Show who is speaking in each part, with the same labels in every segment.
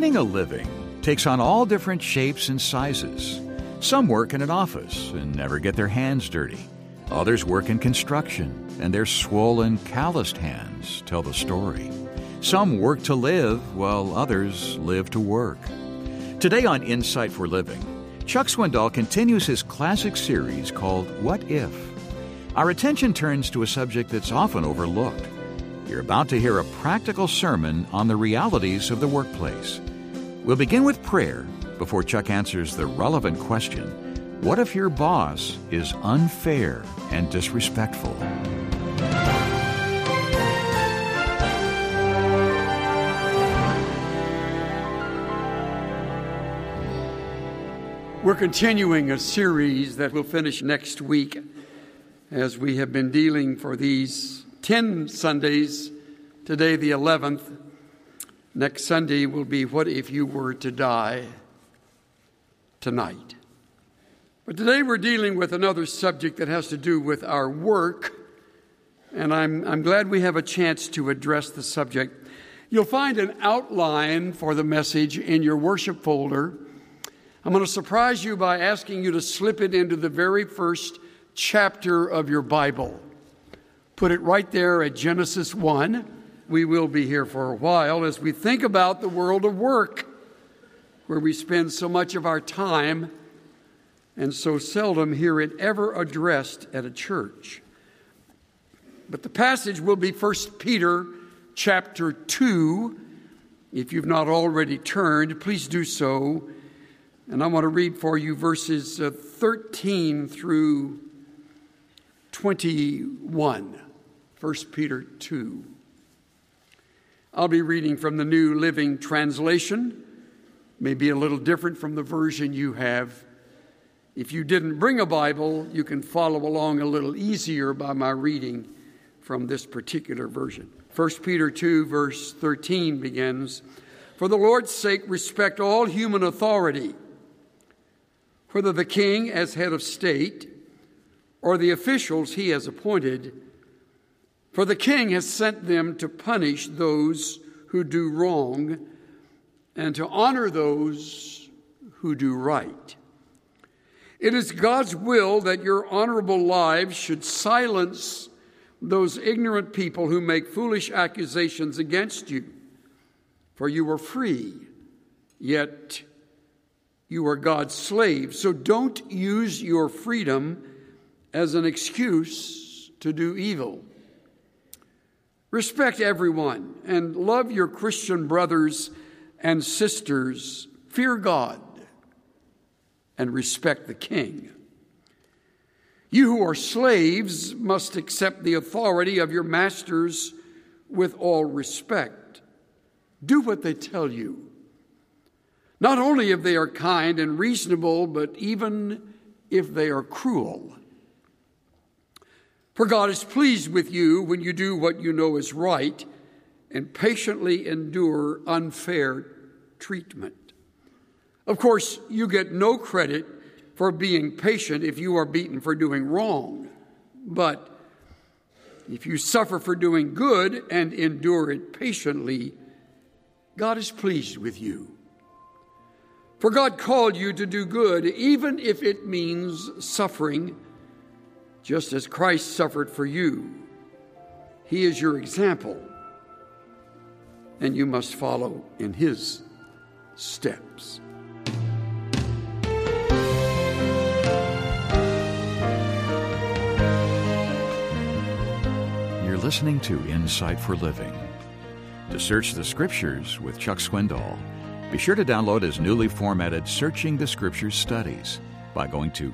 Speaker 1: Earning a living takes on all different shapes and sizes. Some work in an office and never get their hands dirty. Others work in construction, and their swollen, calloused hands tell the story. Some work to live, while others live to work. Today on Insight for Living, Chuck Swindoll continues his classic series called What If? Our attention turns to a subject that's often overlooked. You're about to hear a practical sermon on the realities of the workplace. We'll begin with prayer before Chuck answers the relevant question, what if your boss is unfair and disrespectful?
Speaker 2: We're continuing a series that will finish next week as we have been dealing for these 10 Sundays. Today, the 11th. Next Sunday will be What If You Were to Die Tonight. But today we're dealing with another subject that has to do with our work, and I'm glad we have a chance to address the subject. You'll find an outline for the message in your worship folder. I'm going to surprise you by asking you to slip it into the very first chapter of your Bible. Put it right there at Genesis 1. We will be here for a while as we think about the world of work, where we spend so much of our time and so seldom hear it ever addressed at a church. But the passage will be 1 Peter chapter 2. If you've not already turned, please do so. And I want to read for you verses 13 through 21. 1 Peter 2. I'll be reading from the New Living Translation. Maybe a little different from the version you have. If you didn't bring a Bible, you can follow along a little easier by my reading from this particular version. 1 Peter 2, verse 13 begins, "For the Lord's sake, respect all human authority, whether the king as head of state or the officials he has appointed. For the king has sent them to punish those who do wrong and to honor those who do right. It is God's will that your honorable lives should silence those ignorant people who make foolish accusations against you. For you are free, yet you are God's slave. So don't use your freedom as an excuse to do evil. Respect everyone and love your Christian brothers and sisters. Fear God and respect the king. You who are slaves must accept the authority of your masters with all respect. Do what they tell you, not only if they are kind and reasonable, but even if they are cruel. For God is pleased with you when you do what you know is right and patiently endure unfair treatment. Of course, you get no credit for being patient if you are beaten for doing wrong. But if you suffer for doing good and endure it patiently, God is pleased with you. For God called you to do good, even if it means suffering, just as Christ suffered for you. He is your example, and you must follow in his steps."
Speaker 1: You're listening to Insight for Living. To search the Scriptures with Chuck Swindoll, be sure to download his newly formatted Searching the Scriptures studies by going to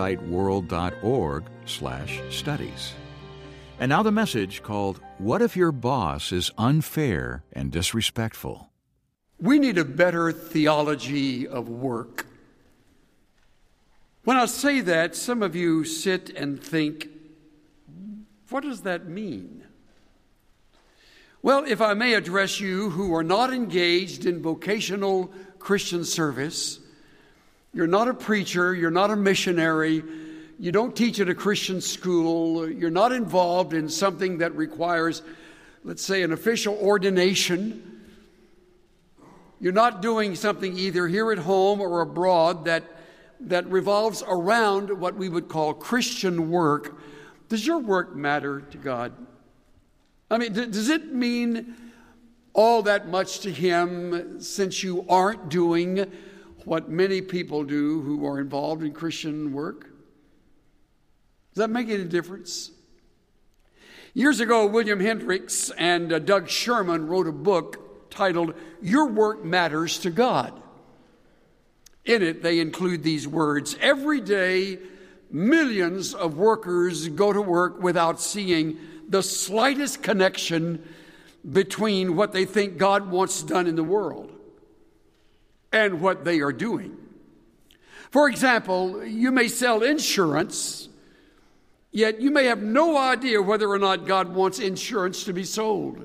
Speaker 1: insightworld.org/studies. And now the message called, What If Your Boss is Unfair and Disrespectful?
Speaker 2: We need a better theology of work. When I say that, some of you sit and think, what does that mean? Well, if I may address you who are not engaged in vocational Christian service, you're not a preacher, you're not a missionary, you don't teach at a Christian school, you're not involved in something that requires, let's say, an official ordination. you're not doing something either here at home or abroad that revolves around what we would call Christian work, does your work matter to God? I mean, does it mean all that much to Him since you aren't doing what many people do who are involved in Christian work? Does that make any difference? Years ago, William Hendricks and Doug Sherman wrote a book titled, Your Work Matters to God. In it, they include these words: every day, millions of workers go to work without seeing the slightest connection between what they think God wants done in the world and what they are doing. For example, you may sell insurance, yet you may have no idea whether or not God wants insurance to be sold.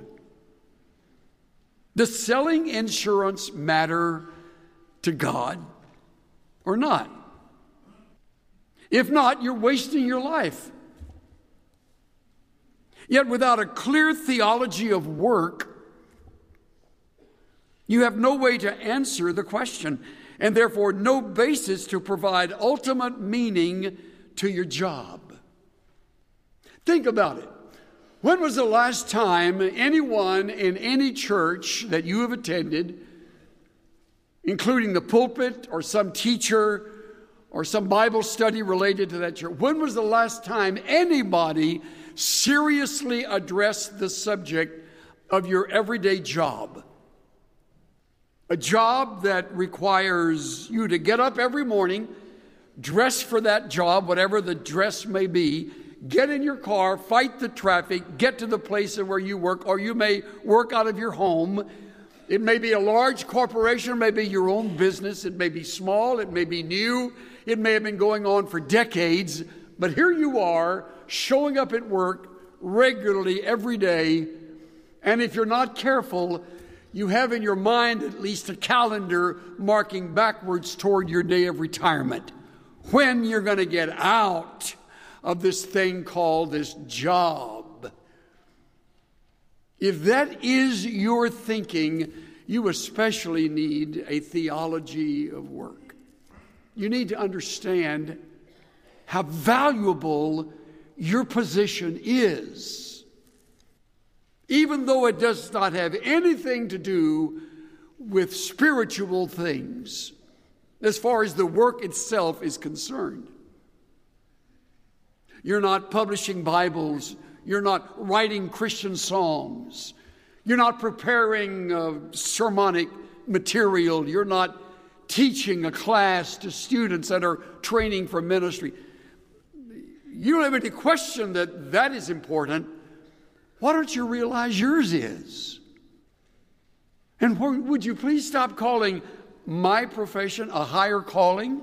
Speaker 2: Does selling insurance matter to God or not? If not, you're wasting your life. Yet without a clear theology of work, you have no way to answer the question, and therefore no basis to provide ultimate meaning to your job. Think about it. When was the last time anyone in any church that you have attended, including the pulpit or some teacher or some Bible study related to that church, when was the last time anybody seriously addressed the subject of your everyday job? A job that requires you to get up every morning, dress for that job, whatever the dress may be, get in your car, fight the traffic, get to the place where you work, or you may work out of your home. It may be a large corporation, it may be your own business, it may be small, it may be new, it may have been going on for decades, but here you are showing up at work regularly every day, and if you're not careful, you have in your mind at least a calendar marking backwards toward your day of retirement, when you're going to get out of this thing called this job. If that is your thinking, you especially need a theology of work. You need to understand how valuable your position is, even though it does not have anything to do with spiritual things, as far as the work itself is concerned. You're not publishing Bibles. You're not writing Christian songs. You're not preparing sermonic material. You're not teaching a class to students that are training for ministry. You don't have any question that that is important. Why don't you realize yours is? And would you please stop calling my profession a higher calling?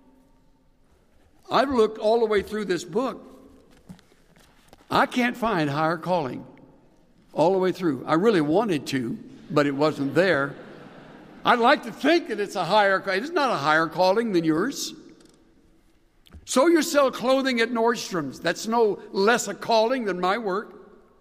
Speaker 2: I've looked all the way through this book. I can't find higher calling all the way through. I really wanted to, but it wasn't there. I'd like to think that it's not a higher calling than yours. So you sell clothing at Nordstrom's. That's no less a calling than my work.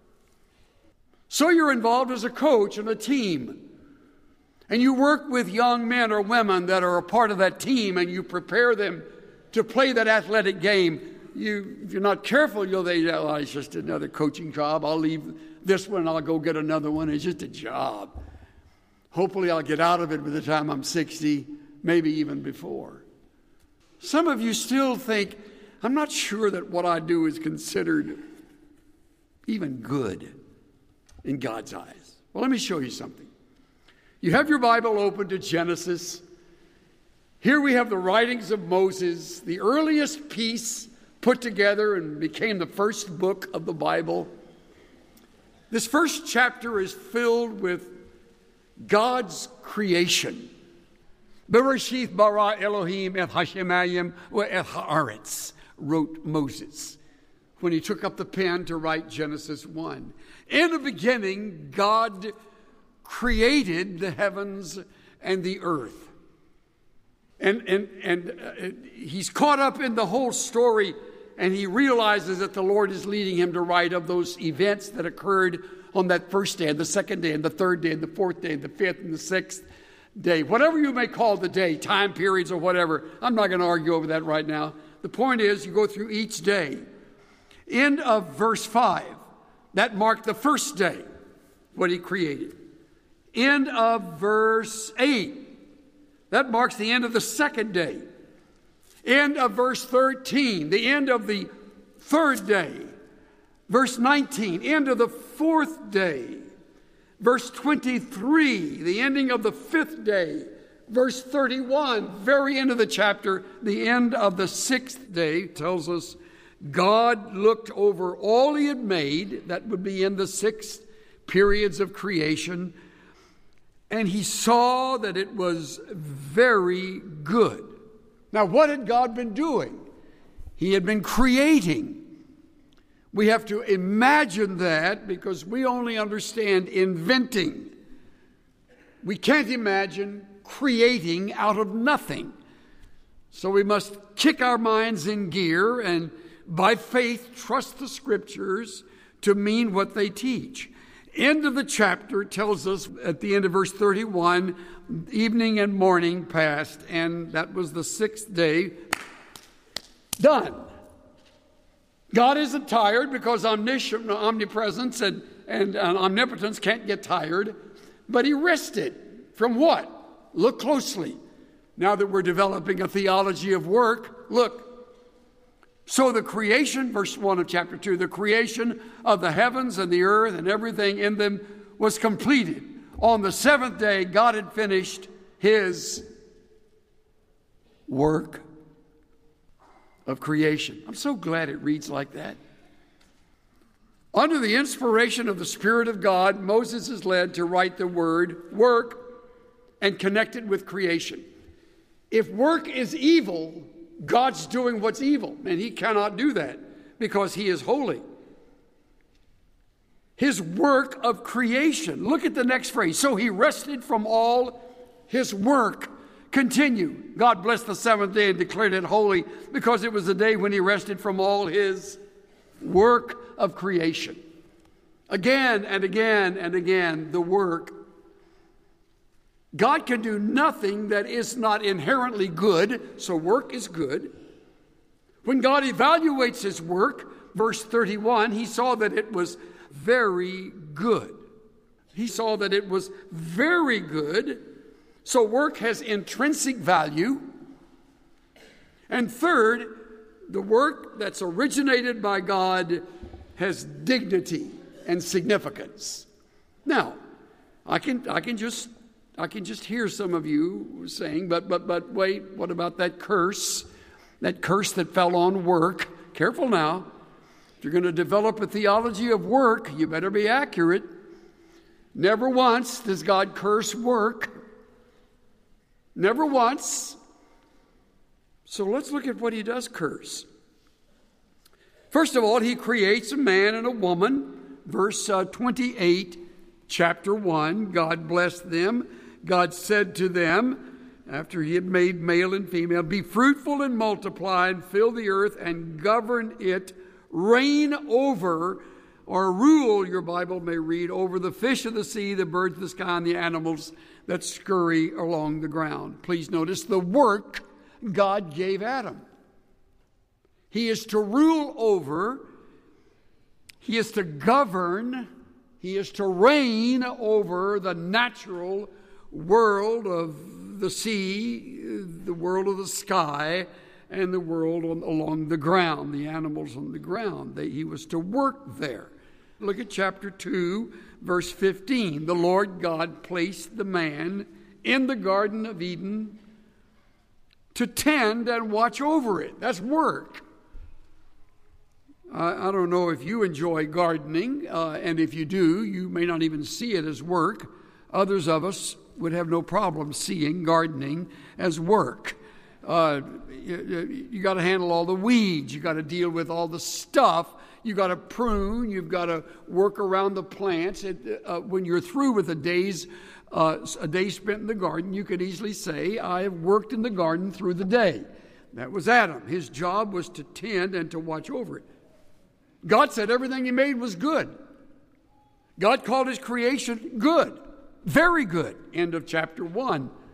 Speaker 2: So you're involved as a coach in a team. And you work with young men or women that are a part of that team, and you prepare them to play that athletic game. If you're not careful, you'll say, oh, it's just another coaching job. I'll leave this one and I'll go get another one. It's just a job. Hopefully I'll get out of it by the time I'm 60, maybe even before. Some of you still think, I'm not sure that what I do is considered even good in God's eyes. Well, let me show you something. You have your Bible open to Genesis. Here we have the writings of Moses, the earliest piece put together and became the first book of the Bible. This first chapter is filled with God's creation. Bereshith bara Elohim et hashemayim ve'et haaretz, wrote Moses when he took up the pen to write Genesis 1. In the beginning, God created the heavens and the earth. And he's caught up in the whole story, and he realizes that the Lord is leading him to write of those events that occurred on that first day, and the second day, and the third day, and the fourth day, and the fifth, and the sixth. day. Whatever you may call the day, time periods or whatever, I'm not going to argue over that right now. The point is, you go through each day. End of verse 5, that marked the first day, what he created. End of verse 8, that marks the end of the second day. End of verse 13, the end of the third day. Verse 19, end of the fourth day. Verse 23, the ending of the fifth day. Verse 31, very end of the chapter, the end of the sixth day, tells us God looked over all he had made, that would be in the 6 periods of creation, and he saw that it was very good. Now, what had God been doing? He had been creating. We have to imagine that because we only understand inventing. We can't imagine creating out of nothing. So we must kick our minds in gear and by faith trust the Scriptures to mean what they teach. End of the chapter tells us at the end of verse 31, evening and morning passed, and that was the 6th day. Done. God isn't tired because omnipresence and omnipotence can't get tired, but he rested. From what? Look closely. Now that we're developing a theology of work, look. So the creation, verse 1 of chapter 2, the creation of the heavens and the earth and everything in them was completed. On the 7th day, God had finished his work of creation. I'm so glad it reads like that. Under the inspiration of the Spirit of God, Moses is led to write the word work and connect it with creation. If work is evil, God's doing what's evil, and he cannot do that because he is holy. His work of creation. Look at the next phrase. So he rested from all his work. Continue. God blessed the 7th day and declared it holy because it was the day when he rested from all his work of creation. Again and again and again, the work. God can do nothing that is not inherently good, so work is good. When God evaluates his work, verse 31, he saw that it was very good. He saw that it was very good. So work has intrinsic value. And third, the work that's originated by God has dignity and significance. Now, I can just hear some of you saying, but wait, what about that curse? That curse that fell on work. Careful now. If you're going to develop a theology of work, you better be accurate. Never once does God curse work. Never once. So let's look at what he does curse. First of all, he creates a man and a woman. Verse 28, chapter 1, God blessed them. God said to them, after he had made male and female, be fruitful and multiply and fill the earth and govern it, reign over, or rule, your Bible may read, over the fish of the sea, the birds of the sky, and the animals that scurry along the ground. Please notice the work God gave Adam. He is to rule over, he is to govern, he is to reign over the natural world of the sea, the world of the sky, and the world along the ground, the animals on the ground. He was to work there. Look at chapter 2, verse 15. The Lord God placed the man in the Garden of Eden to tend and watch over it. That's work. I don't know if you enjoy gardening, and if you do, you may not even see it as work. Others of us would have no problem seeing gardening as work. You got to handle all the weeds. You got to deal with all the stuff. You got to prune. You've got to work around the plants. When you're through with a day spent in the garden, you could easily say, I have worked in the garden through the day. That was Adam. His job was to tend and to watch over it. God said everything he made was good. God called his creation good. Very good. End of chapter 1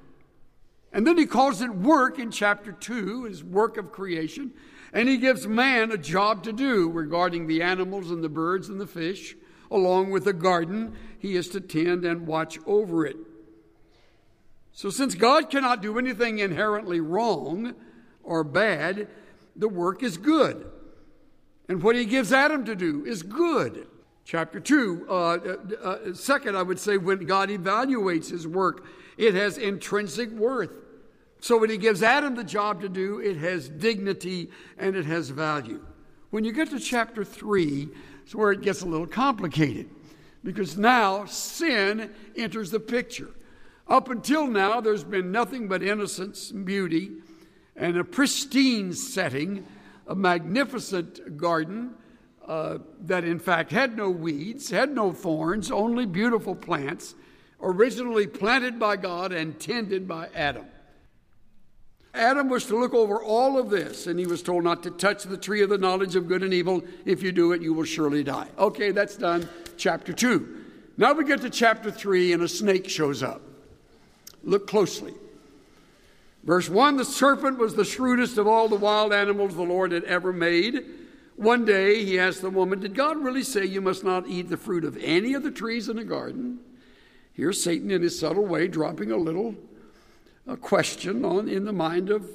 Speaker 2: And then he calls it work in chapter 2, his work of creation. And he gives man a job to do regarding the animals and the birds and the fish. Along with the garden, he is to tend and watch over it. So since God cannot do anything inherently wrong or bad, the work is good. And what he gives Adam to do is good. Chapter 2, second, I would say, when God evaluates his work, it has intrinsic worth. So when he gives Adam the job to do, it has dignity and it has value. When you get to chapter 3, it's where it gets a little complicated, because now sin enters the picture. Up until now, there's been nothing but innocence and beauty and a pristine setting, a magnificent garden that in fact had no weeds, had no thorns, only beautiful plants, originally planted by God and tended by Adam. Adam was to look over all of this, and he was told not to touch the tree of the knowledge of good and evil. If you do it, you will surely die. Okay, that's done. Chapter 2. Now we get to chapter 3, and a snake shows up. Look closely. Verse 1, the serpent was the shrewdest of all the wild animals the Lord had ever made. One day he asked the woman, did God really say you must not eat the fruit of any of the trees in the garden? Here's Satan in his subtle way dropping a little question in the mind of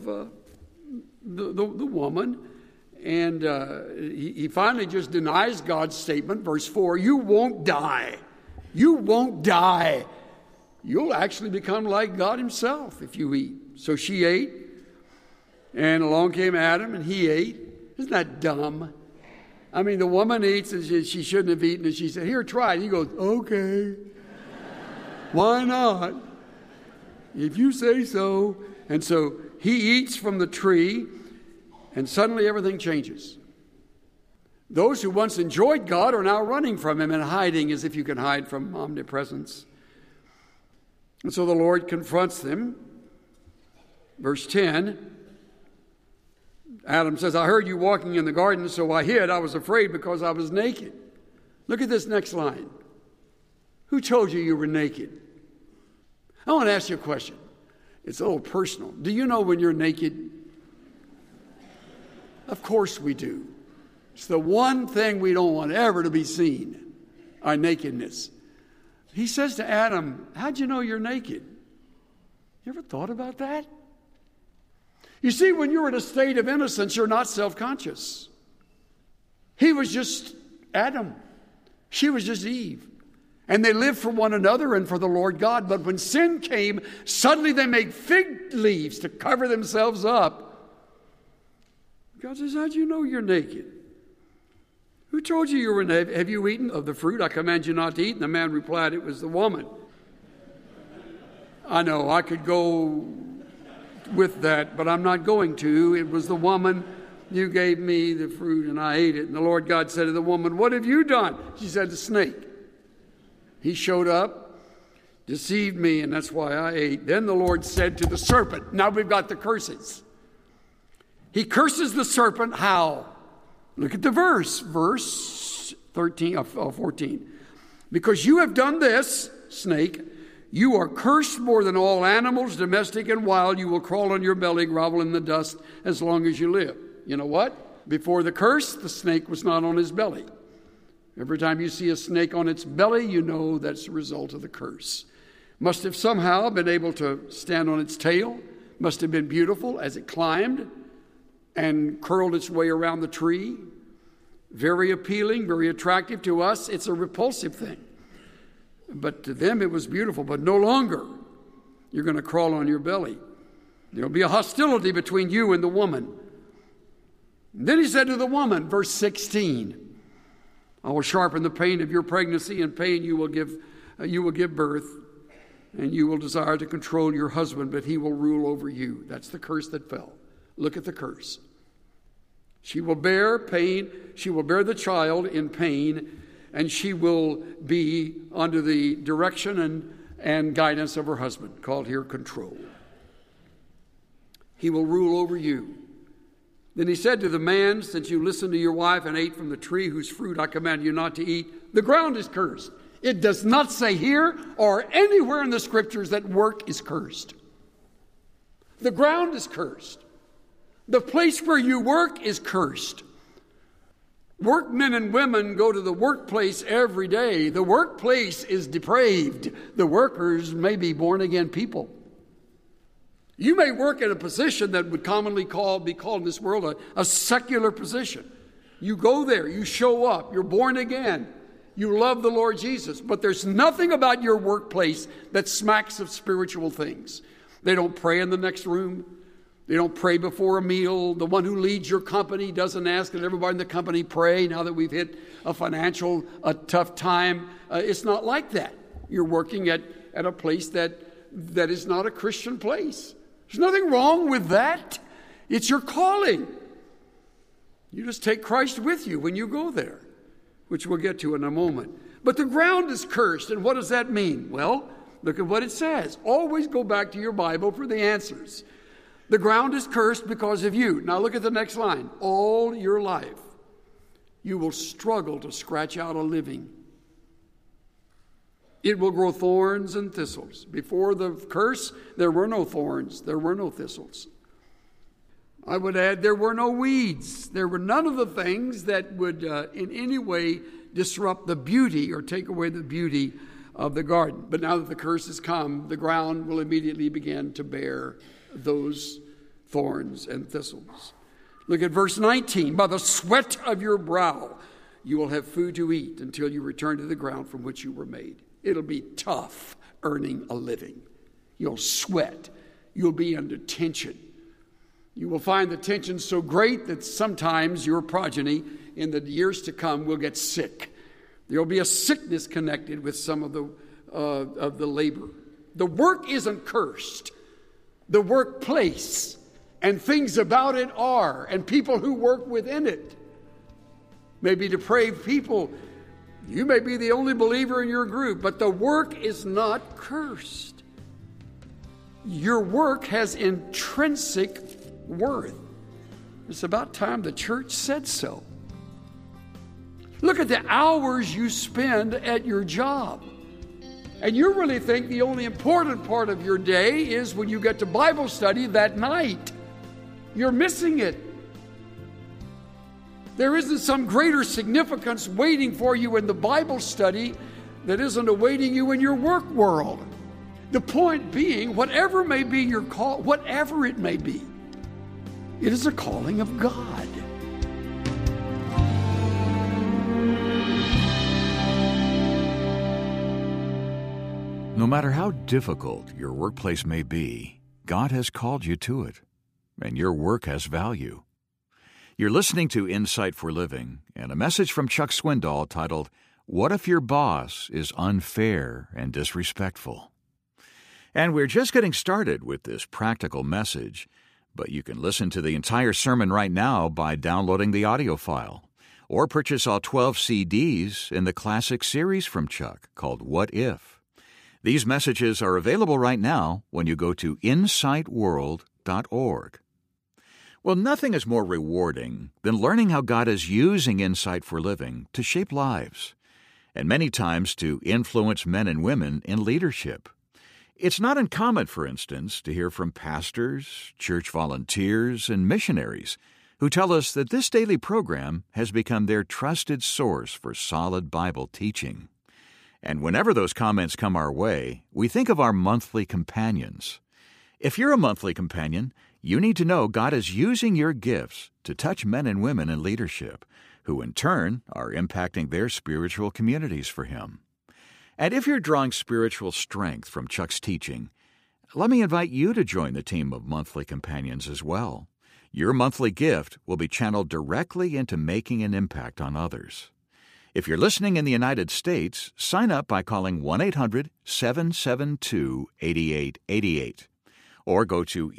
Speaker 2: the woman. And he finally just denies God's statement. Verse 4, you won't die. You won't die. You'll actually become like God himself if you eat. So she ate, and along came Adam, and he ate. Isn't that dumb? I mean, the woman eats, and she shouldn't have eaten, and she said, here, try it. He goes, okay. Why not? If you say so. And so he eats from the tree, and suddenly everything changes. Those who once enjoyed God are now running from him and hiding as if you can hide from omnipresence. And so the Lord confronts them. Verse 10, Adam says, I heard you walking in the garden, so I hid. I was afraid because I was naked. Look at this next line. Who told you were naked? I want to ask you a question. It's a little personal. Do you know when you're naked? Of course we do. It's the one thing we don't want ever to be seen, our nakedness. He says to Adam, how'd you know you're naked? You ever thought about that? You see, when you're in a state of innocence, you're not self-conscious. He was just Adam. She was just Eve. And they lived for one another and for the Lord God. But when sin came, suddenly they make fig leaves to cover themselves up. God says, how'd you know you're naked? Who told you you were naked? Have you eaten of the fruit I command you not to eat? And the man replied, it was the woman. I know, I could go with that, but I'm not going to. It was the woman. You gave me the fruit and I ate it. And the Lord God said to the woman, what have you done? She said, the snake. He showed up, deceived me, and that's why I ate. Then the Lord said to the serpent, now we've got the curses. He curses the serpent, how? Look at the verse 14. Because you have done this, snake, you are cursed more than all animals, domestic and wild. You will crawl on your belly, grovel in the dust as long as you live. You know what? Before the curse, the snake was not on his belly. Every time you see a snake on its belly, you know that's a result of the curse. Must have somehow been able to stand on its tail. Must have been beautiful as it climbed and curled its way around the tree. Very appealing, very attractive. To us, it's a repulsive thing. But to them, it was beautiful. But no longer. You're going to crawl on your belly. There'll be a hostility between you and the woman. And then he said to the woman, verse 16, I will sharpen the pain of your pregnancy, and pain you will give birth, and you will desire to control your husband, but he will rule over you. That's the curse that fell. Look at the curse. She will bear pain. She will bear the child in pain, and she will be under the direction and guidance of her husband, called here control. He will rule over you. Then he said to the man, since you listened to your wife and ate from the tree whose fruit I command you not to eat, the ground is cursed. It does not say here or anywhere in the scriptures that work is cursed. The ground is cursed. The place where you work is cursed. Workmen and women go to the workplace every day. The workplace is depraved. The workers may be born-again people. You may work in a position that would commonly be called in this world a secular position. You go there, you show up, you're born again, you love the Lord Jesus, but there's nothing about your workplace that smacks of spiritual things. They don't pray in the next room. They don't pray before a meal. The one who leads your company doesn't ask that everybody in the company pray now that we've hit a tough time. It's not like that. You're working at a place that is not a Christian place. There's nothing wrong with that. It's your calling. You just take Christ with you when you go there, which we'll get to in a moment. But the ground is cursed, and what does that mean? Well, look at what it says. Always go back to your Bible for the answers. The ground is cursed because of you. Now look at the next line. All your life, you will struggle to scratch out a living. It will grow thorns and thistles. Before the curse, there were no thorns. There were no thistles. I would add there were no weeds. There were none of the things that would in any way disrupt the beauty or take away the beauty of the garden. But now that the curse has come, the ground will immediately begin to bear those thorns and thistles. Look at verse 19. By the sweat of your brow, you will have food to eat until you return to the ground from which you were made. It'll be tough earning a living. You'll sweat. You'll be under tension. You will find the tension so great that sometimes your progeny in the years to come will get sick. There will be a sickness connected with some of the labor. The work isn't cursed. The workplace and things about it are, and people who work within it may be depraved people. You may be the only believer in your group, but the work is not cursed. Your work has intrinsic worth. It's about time the church said so. Look at the hours you spend at your job. And you really think the only important part of your day is when you get to Bible study that night. You're missing it. There isn't some greater significance waiting for you in the Bible study that isn't awaiting you in your work world. The point being, whatever may be your call, whatever it may be, it is a calling of God.
Speaker 1: No matter how difficult your workplace may be, God has called you to it, and your work has value. You're listening to Insight for Living and a message from Chuck Swindoll titled, What If Your Boss is Unfair and Disrespectful? And we're just getting started with this practical message, but you can listen to the entire sermon right now by downloading the audio file, or purchase all 12 CDs in the classic series from Chuck called What If? These messages are available right now when you go to insightworld.org. Well, nothing is more rewarding than learning how God is using Insight for Living to shape lives, and many times to influence men and women in leadership. It's not uncommon, for instance, to hear from pastors, church volunteers, and missionaries who tell us that this daily program has become their trusted source for solid Bible teaching. And whenever those comments come our way, we think of our monthly companions. If you're a monthly companion, you need to know God is using your gifts to touch men and women in leadership, who in turn are impacting their spiritual communities for Him. And if you're drawing spiritual strength from Chuck's teaching, let me invite you to join the team of monthly companions as well. Your monthly gift will be channeled directly into making an impact on others. If you're listening in the United States, sign up by calling 1-800-772-8888 or go to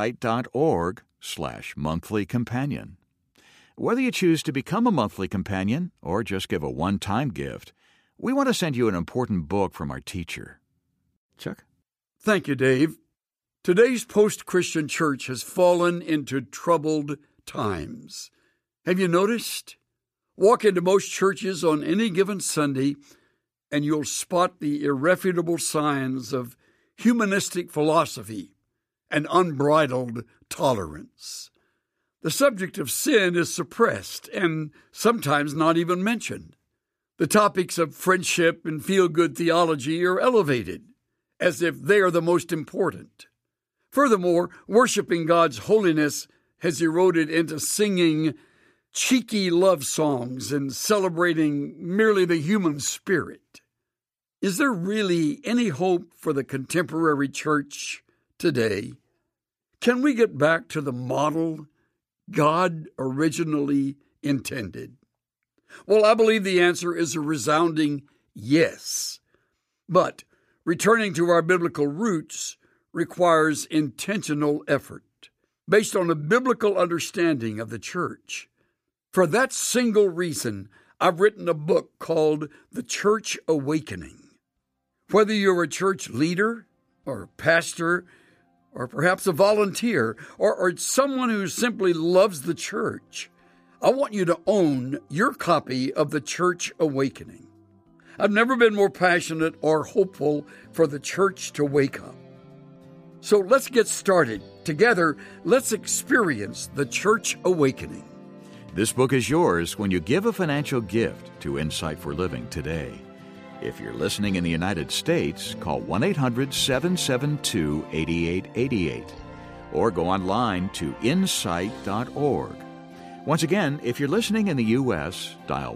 Speaker 1: insight.org/monthlycompanion. Whether you choose to become a monthly companion or just give a one-time gift, we want to send you an important book from our teacher. Chuck?
Speaker 2: Thank you, Dave. Today's post-Christian church has fallen into troubled times. Have you noticed? Walk into most churches on any given Sunday, and you'll spot the irrefutable signs of humanistic philosophy and unbridled tolerance. The subject of sin is suppressed and sometimes not even mentioned. The topics of friendship and feel-good theology are elevated, as if they are the most important. Furthermore, worshiping God's holiness has eroded into singing cheeky love songs and celebrating merely the human spirit. Is there really any hope for the contemporary church today? Can we get back to the model God originally intended? Well, I believe the answer is a resounding yes. But returning to our biblical roots requires intentional effort, based on a biblical understanding of the church. For that single reason, I've written a book called The Church Awakening. Whether you're a church leader or a pastor or perhaps a volunteer or someone who simply loves the church, I want you to own your copy of The Church Awakening. I've never been more passionate or hopeful for the church to wake up. So let's get started. Together, let's experience the Church Awakening.
Speaker 1: This book is yours when you give a financial gift to Insight for Living today. If you're listening in the United States, call 1-800-772-8888 or go online to insight.org. Once again, if you're listening in the U.S., dial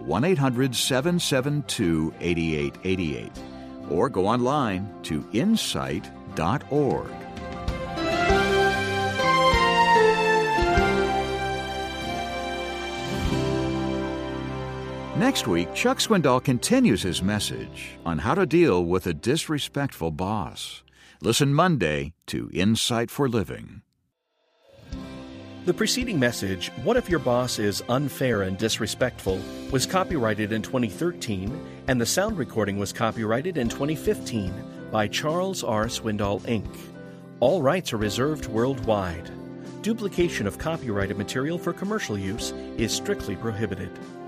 Speaker 1: 1-800-772-8888 or go online to insight.org. Next week, Chuck Swindoll continues his message on how to deal with a disrespectful boss. Listen Monday to Insight for Living.
Speaker 3: The preceding message, What If Your Boss is Unfair and Disrespectful, was copyrighted in 2013, and the sound recording was copyrighted in 2015 by Charles R. Swindoll, Inc. All rights are reserved worldwide. Duplication of copyrighted material for commercial use is strictly prohibited.